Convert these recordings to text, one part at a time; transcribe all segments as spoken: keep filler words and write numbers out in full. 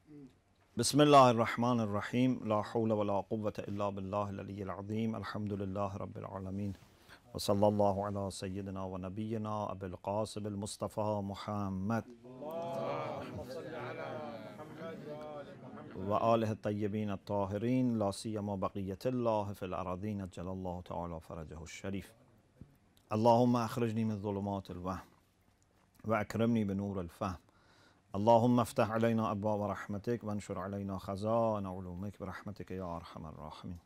بسم الله الرحمن الرحيم لا حول ولا قوة إلا بالله العلي العظيم الحمد لله رب العالمين وصلى الله على سيدنا ونبينا أبي القاسم المصطفى محمد وآله الطيبين الطاهرين لا سيما بقية الله في الأراضين أجل الله تعالى فرجه الشريف. اللهم أخرجني من ظلمات الوهم وأكرمني بنور الفهم. اللهم افتح علينا أبواب رحمتك وانشر علينا خزائن علومك برحمتك يا أرحم الراحمين.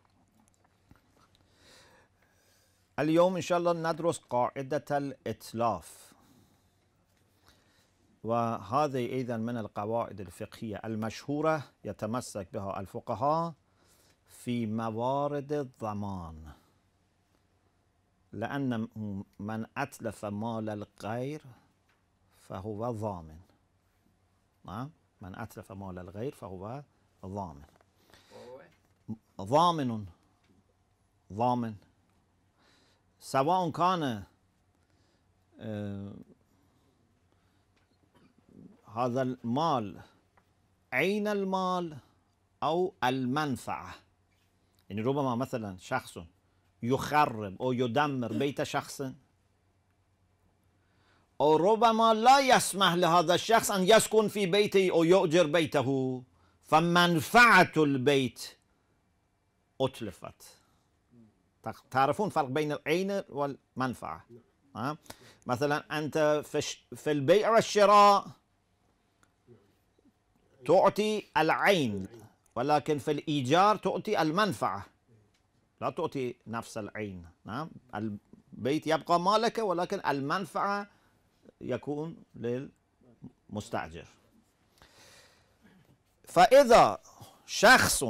اليوم إن شاء الله ندرس قاعدة الإتلاف، وهذه أيضا من القواعد الفقهية المشهورة يتمسك بها الفقهاء في موارد الضمان، لأن من أتلف مال الغير فهو ضامن. نعم، من أتلف مال الغير فهو ضامن. ضامن ضامن سواء كان آه هذا المال عين المال أو المنفعة. يعني ربما مثلا شخص يخرب أو يدمر بيت شخص، أو ربما لا يسمح لهذا الشخص أن يسكن في بيته أو يؤجر بيته، فمنفعة البيت أتلفت. تعرفون فرق بين العين والمنفعة؟ أه؟ مثلا أنت في البيع والشراء تعطي العين، ولكن في الإيجار تعطي المنفعة، لا تعطي نفس العين. نعم، البيت يبقى مالك ولكن المنفعة يكون للمستأجر. فإذا شخص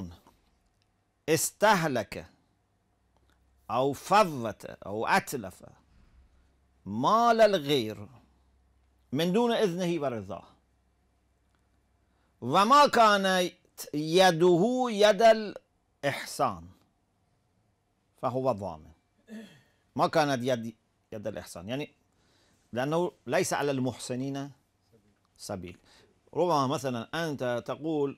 استهلك أو فضت أو أتلف مال الغير من دون إذنه ورضاه، وما كانت يده يد الإحسان، فهو ضامن. ما كانت يد يد الإحسان يعني لأنه ليس على المحسنين سبيل. ربما مثلا أنت تقول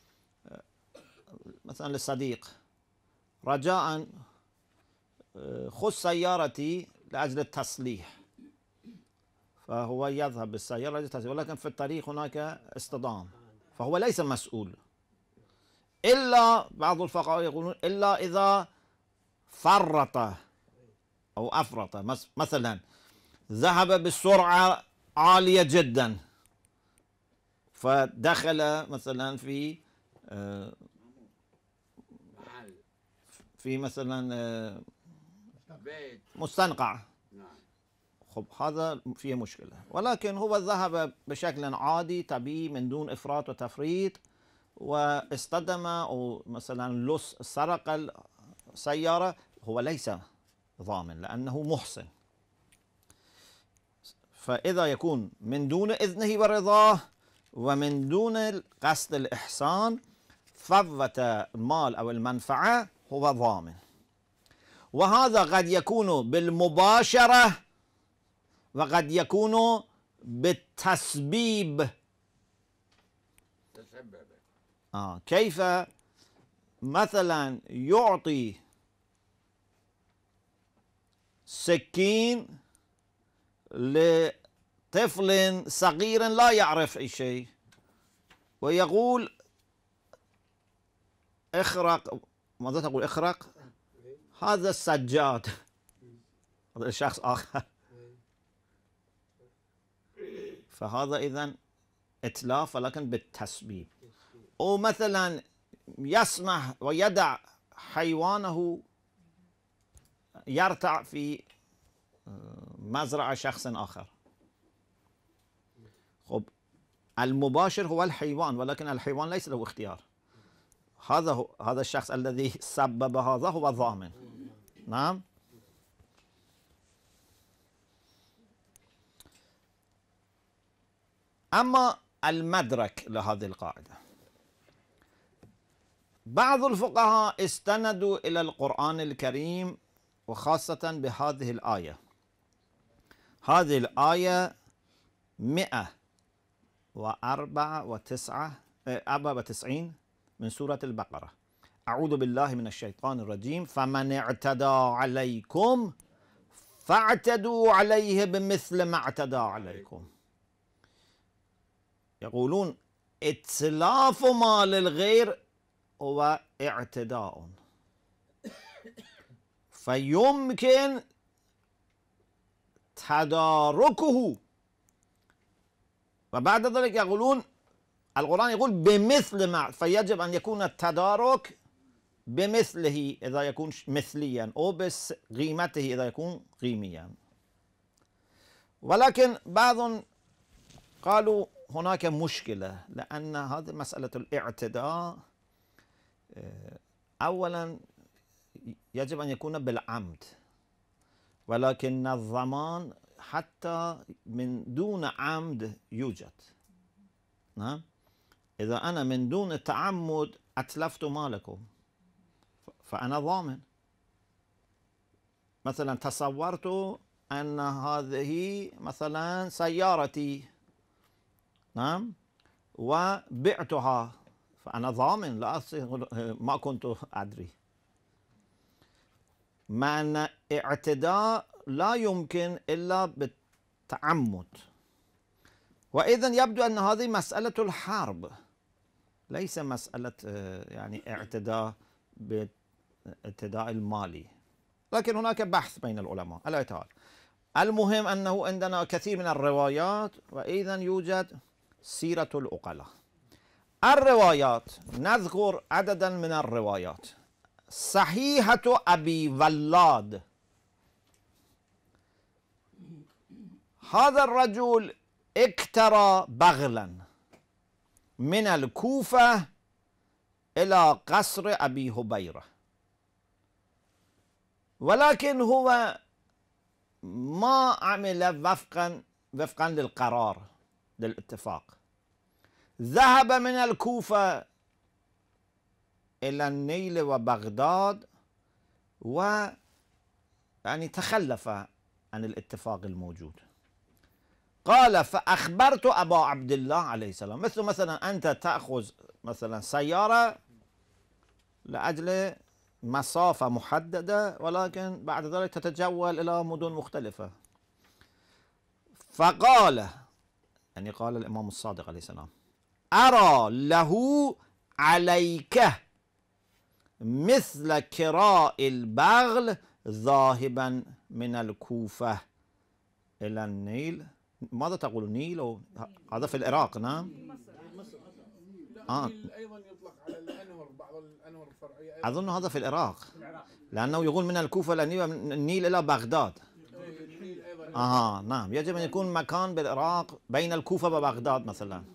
مثلا للصديق رجاء خذ سيارتي لأجل التصليح، فهو يذهب بالسيارة لأجل التصليح، ولكن في الطريق هناك اصطدام، فهو ليس مسؤول. إلا بعض الفقهاء يقولون إلا إذا فرط أو أفرط، مثلا ذهب بسرعة عالية جدا فدخل مثلا في في مثلا مستنقع، خب هذا فيه مشكلة. ولكن هو ذهب بشكل عادي طبيعي من دون إفراط وتفريط واصطدم أو مثلا لص سرق السيارة، هو ليس ضامن لأنه محسن. فإذا يكون من دون إذنه ورضاه ومن دون قصد الإحسان فضت المال أو المنفعة هو ضامن. وهذا قد يكون بالمباشرة وقد يكون بالتسبيب. آه كيف؟ مثلا يعطي سكين لطفل صغير لا يعرف أي شيء ويقول اخرق، ماذا تقول؟ اخرق هذا السجاد، هذا الشخص آخر، فهذا إذن إتلاف ولكن بالتسبيب. أو مثلا يسمح ويدع حيوانه يرتع في مزرعة شخص آخر. خب المباشر هو الحيوان، ولكن الحيوان ليس له اختيار. هذا هو هذا الشخص الذي سبب هذا هو ضامن. نعم. أما المدرك لهذه القاعدة، بعض الفقهاء استندوا إلى القرآن الكريم وخاصة بهذه الآية. هذه الآية مئة وأربعة وتسعة أبواب تسعين من سورة البقرة. أعوذ بالله من الشيطان الرجيم. فمن اعتدى عليكم فاعتدوا عليه بمثل ما اعتدى عليكم. يقولون اتلاف مال الغير هو اعتداء، فيمكن تداركه، وبعد ذلك يقولون القرآن يقول بمثل ما، فيجب أن يكون التدارك بمثله إذا يكون مثليا، أو بقيمته إذا يكون قيميا. ولكن بعض قالوا هناك مشكلة، لأن هذه مسألة الاعتداء أولا يجب أن يكون بالعمد، ولكن الضمان حتى من دون عمد يوجد. نعم، إذا أنا من دون تعمد أتلفت مالكم فأنا ضامن. مثلا تصورت أن هذه مثلا سيارتي، نعم، وبعتها فأنا ضامن، لا ما كنت أدري. مع أن اعتداء لا يمكن إلا بالتعمد. وإذن يبدو أن هذه مسألة الحرب، ليس مسألة يعني اعتداء باعتداء المالي، لكن هناك بحث بين العلماء على أي حال. المهم أنه عندنا كثير من الروايات، وإذن يوجد سيرة العقلاء. الروايات نذكر عددا من الروايات. صحيحة أبي ولاد، هذا الرجل اكترى بغلا من الكوفة إلى قصر أبي هبيرة، ولكن هو ما عمل وفقا وفقا للقرار للاتفاق. ذهب من الكوفة إلى النيل وبغداد، و يعني تخلف عن الاتفاق الموجود. قال فأخبرت أبا عبد الله عليه السلام، مثل مثلا أنت تأخذ مثلا سيارة لأجل مسافة محددة، ولكن بعد ذلك تتجول إلى مدن مختلفة. فقال، يعني قال الإمام الصادق عليه السلام: أرى له عليك مثل كراء البغل ذاهبا من الكوفة إلى النيل. ماذا تقول النيل؟ هذا في العراق. نعم، آه. أيضا يطلق على الأنهر، بعض الأنهر الفرعية أظن هذا في العراق، لأنه يقول من الكوفة إلى النيل إلى بغداد. آه نعم، يجب أن يكون مكان بالعراق بين الكوفة وبغداد مثلا.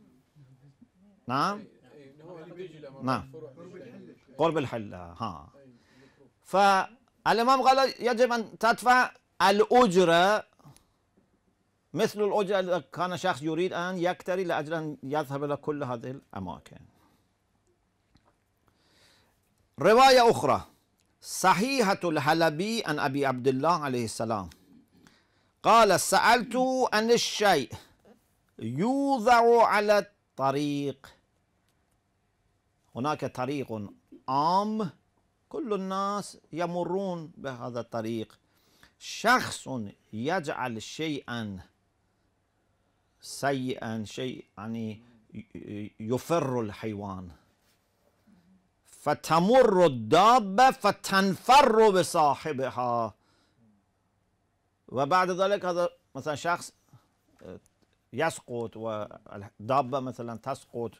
نعم نعم، قرب الحلة. ها، فالإمام قال يجب أن تدفع الأجرة مثل الأجرة إذا كان شخص يريد أن يكتري لأجل أن يذهب إلى كل هذه الأماكن. رواية أخرى صحيحة الحلبي عن أبي عبد الله عليه السلام قال: سألت عن الشيء يوضع على الطريق. هناك طريق عام كل الناس يمرون بهذا الطريق، شخص يجعل شيئا سيئا، شيء يعني يفر الحيوان، فتمر الدابة فتنفر بصاحبها، وبعد ذلك هذا مثلا شخص يسقط والدابة مثلا تسقط.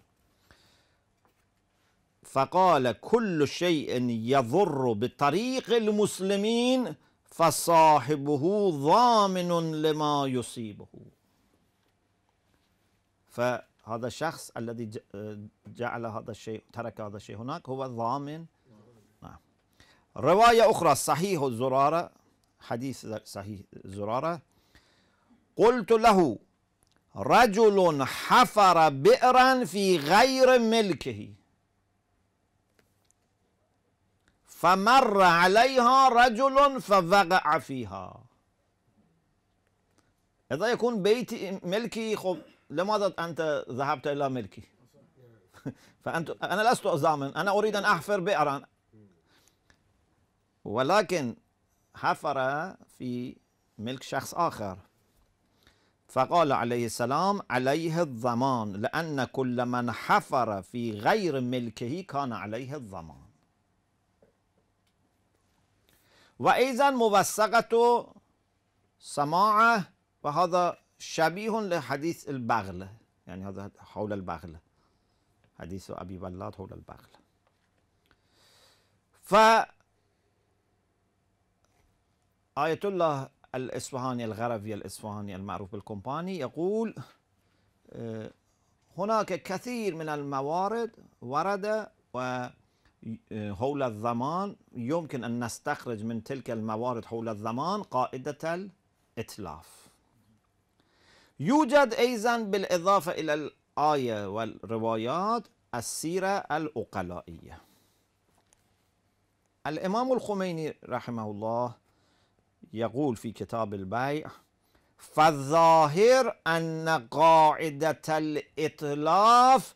فقال: كل شيء يضر بطريق المسلمين فصاحبه ضامن لما يصيبه. فهذا الشخص الذي جعل هذا الشيء، ترك هذا الشيء هناك، هو ضامن. نعم. رواية أخرى صحيح زرارة، حديث صحيح زرارة: قلت له: رجل حفر بئرا في غير ملكه فمر عليها رجل فوقع فيها. إذا يكون بيتي ملكي، خب لماذا أنت ذهبت إلى ملكي؟ فأنت أنا لست ضامن، أنا أريد أن أحفر بئرا، ولكن حفر في ملك شخص آخر، فقال عليه السلام عليه الضمان، لأن كل من حفر في غير ملكه كان عليه الضمان. وأيضا موثقة سماعة، وهذا شبيه لحديث البغل، يعني هذا حول البغل، حديث أبي بلاد حول البغل. ف آية الله الإصفهاني الغربي الإصفهاني المعروف بالكومباني يقول هناك كثير من الموارد ورد وحول الضمان يمكن أن نستخرج من تلك الموارد حول الضمان قاعدة الإتلاف. يوجد أيضا بالإضافة إلى الآية والروايات السيرة العقلائية. الإمام الخميني رحمه الله يقول في كتاب البيع: فالظاهر أن قاعدة الإتلاف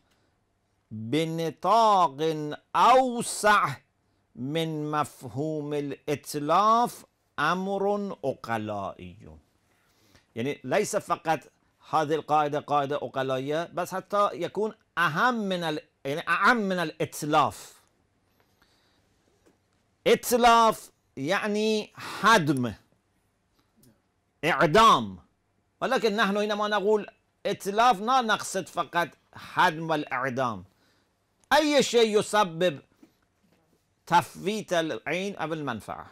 بنطاق أوسع من مفهوم الإتلاف أمر عقلائي. يعني ليس فقط هذه القاعدة قاعدة عقلائية، بس حتى يكون أهم من ال... يعني أعم من الإتلاف. إتلاف يعني هدم، إعدام، ولكن نحن حينما نقول إتلاف لا نقصد فقط هدم والإعدام، أي شيء يسبب تفويت العين أو المنفعة.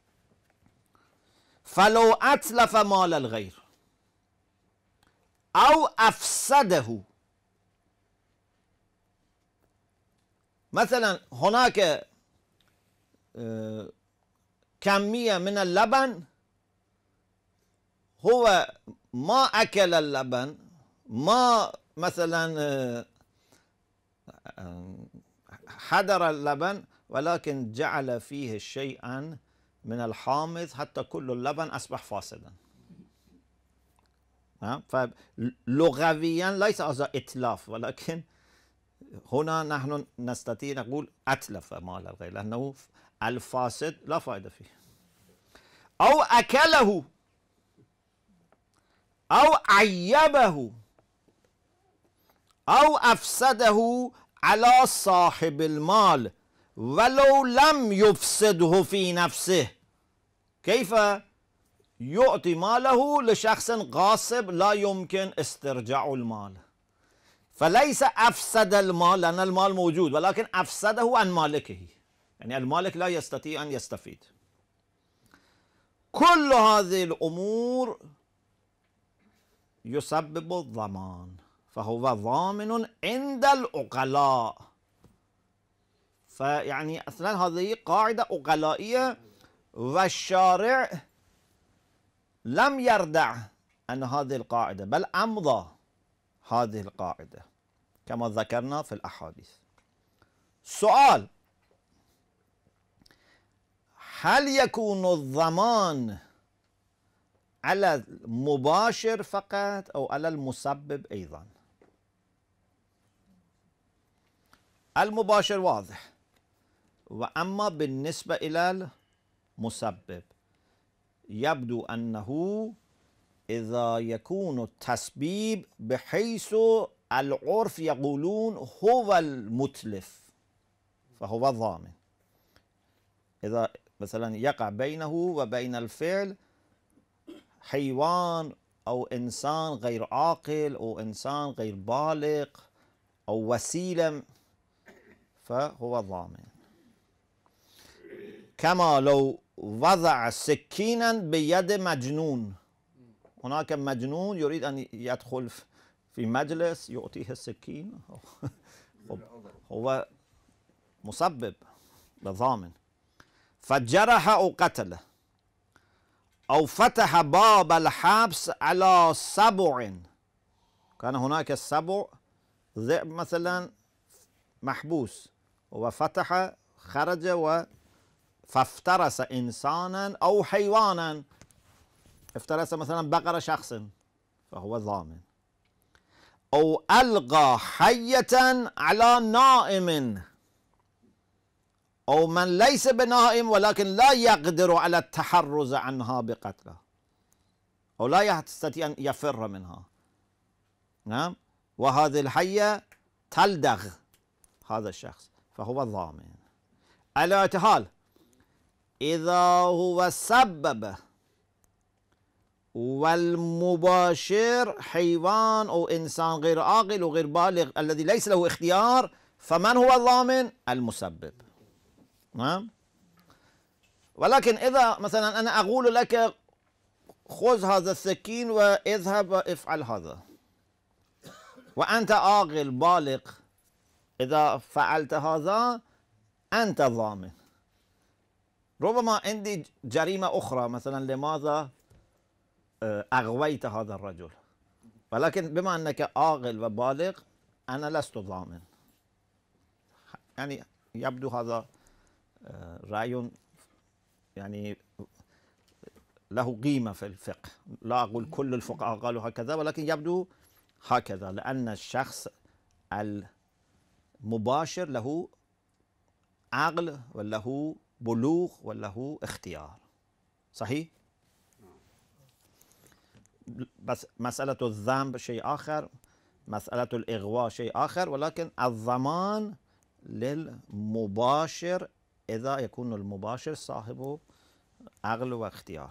فلو أتلف مال الغير أو أفسده، مثلا هناك كمية من اللبن هو ما أكل اللبن، ما مثلا حضر اللبن، ولكن جعل فيه شيئا من الحامض حتى كل اللبن أصبح فاسدا. فلغويا ليس هذا إتلاف، ولكن هنا نحن نستطيع نقول أتلف مال الغير، لأنه الفاسد لا فائدة فيه. أو أكله أو عيبه أو أفسده على صاحب المال ولو لم يفسده في نفسه. كيف يعطي ماله لشخص غاصب لا يمكن استرجاع المال؟ فليس أفسد المال لأن المال موجود، ولكن أفسده عن مالكه، يعني المالك لا يستطيع أن يستفيد. كل هذه الأمور يسبب الضمان، فهو ضامن عند العقلاء. فيعني أصلا هذه قاعدة عقلائية، والشارع لم يردع أن هذه القاعدة، بل أمضى هذه القاعدة كما ذكرنا في الأحاديث. سؤال: هل يكون الضمان على المباشر فقط أو على المسبب أيضا؟ المباشر واضح، وأما بالنسبة إلى المسبب يبدو أنه إذا يكون التسبيب بحيث العرف يقولون هو المتلف فهو ضامن. إذا مثلا يقع بينه وبين الفعل حيوان أو إنسان غير عاقل أو إنسان غير بالغ أو وسيلة فهو ضامن. كما لو وضع سكينا بيد مجنون، هناك مجنون يريد أن يدخل في مجلس يعطيه السكين، هو مسبب بضامن. فجرح أو قتله أو فتح باب الحبس على سبع، كان هناك سبع ذئب مثلا محبوس وفتح خرج و فافترس إنسانا أو حيوانا، افترس مثلا بقرة شخص فهو ضامن. أو ألقى حية على نائم أو من ليس بنائم ولكن لا يقدر على التحرز عنها بقتله أو لا يستطيع أن يفر منها، نعم، وهذه الحية تلدغ هذا الشخص فهو ضامن. على أي حال إذا هو سبب والمباشر حيوان أو إنسان غير عاقل وغير بالغ الذي ليس له اختيار، فمن هو الضامن؟ المسبب، نعم. ولكن إذا مثلا أنا أقول لك خذ هذا السكين واذهب وافعل هذا، وأنت عاقل بالغ، إذا فعلت هذا أنت ضامن. ربما عندي جريمة أخرى، مثلا لماذا أغويت هذا الرجل، ولكن بما أنك عاقل وبالغ أنا لست ضامن. يعني يبدو هذا رأي يعني له قيمة في الفقه، لا أقول كل الفقهاء قالوا هكذا، ولكن يبدو هكذا، لأن الشخص المباشر له عقل وله بلوغ وله اختيار، صحيح؟ بس مسألة الذنب شيء آخر، مسألة الإغواء شيء آخر، ولكن الضمان للمباشر إذا يكون المباشر صاحب عقل واختيار.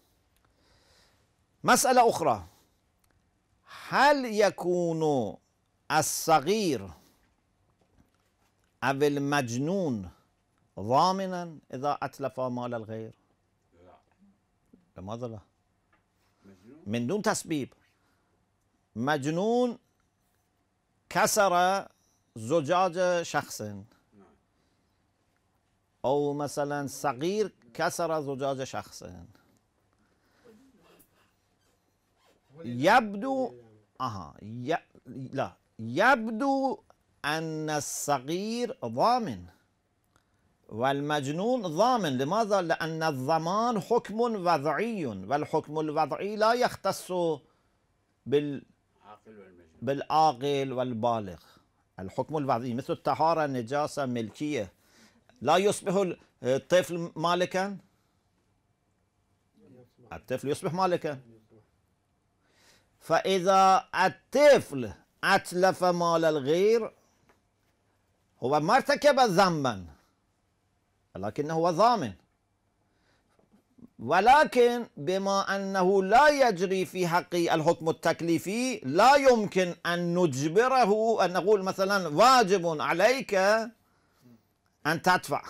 مسألة أخرى، هل يكون الصغير أو المجنون ضامنا إذا أتلف مال الغير؟ لا. لماذا لا؟ مجنون؟ من دون تسبيب. مجنون كسر زجاج شخص، أو مثلا صغير كسر زجاج شخص، يبدو آها ي... لا يبدو أن الصغير ضامن والمجنون ضامن. لماذا؟ لأن الضمان حكم وضعي، والحكم الوضعي لا يختص بال... بالعاقل والبالغ. الحكم الوضعي مثل الطهارة نجاسة ملكية، لا يصبح الطفل مالكا، الطفل يصبح مالكا. فإذا الطفل أتلف مال الغير هو ما ارتكب ذنبا ولكنه هو ضامن، ولكن بما أنه لا يجري في حقه الحكم التكليفي لا يمكن أن نجبره أن نقول مثلا واجب عليك أن تدفع،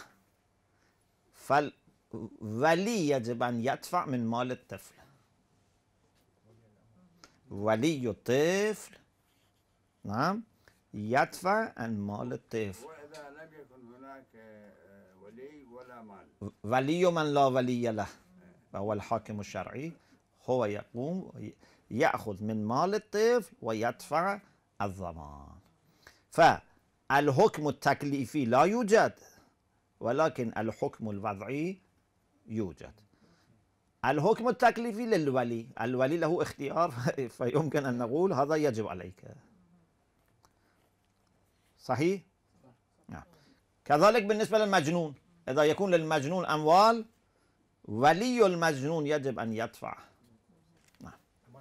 فالولي يجب أن يدفع من مال الطفل. ولي الطفل نعم يدفع عن مال الطفل. وإذا لم يكن هناك ولي ولا مال، ولي من لا ولي له وهو الحاكم الشرعي، هو يقوم يأخذ من مال الطفل ويدفع الضمان. فالحكم التكليفي لا يوجد، ولكن الحكم الوضعي يوجد. الحكم التكليفي للولي، الولي له اختيار فيمكن أن نقول هذا يجب عليك، صحيح؟ نعم. كذلك بالنسبة للمجنون، إذا يكون للمجنون أموال ولي المجنون يجب أن يدفع. نعم.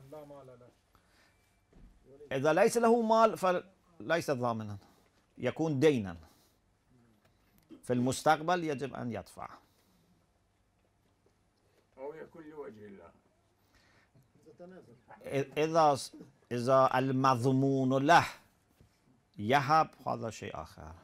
إذا ليس له مال فليس ضامنا، يكون دينا، في المستقبل يجب أن يدفع. أو يكون لوجه الله. إذا إذا المضمون له يهب هذا شيء آخر.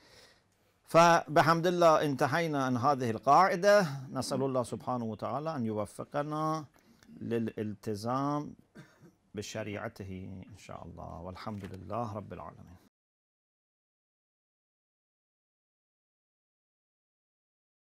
فبحمد الله انتهينا عن هذه القاعدة. نسأل الله سبحانه وتعالى أن يوفقنا للالتزام بشريعته إن شاء الله، والحمد لله رب العالمين.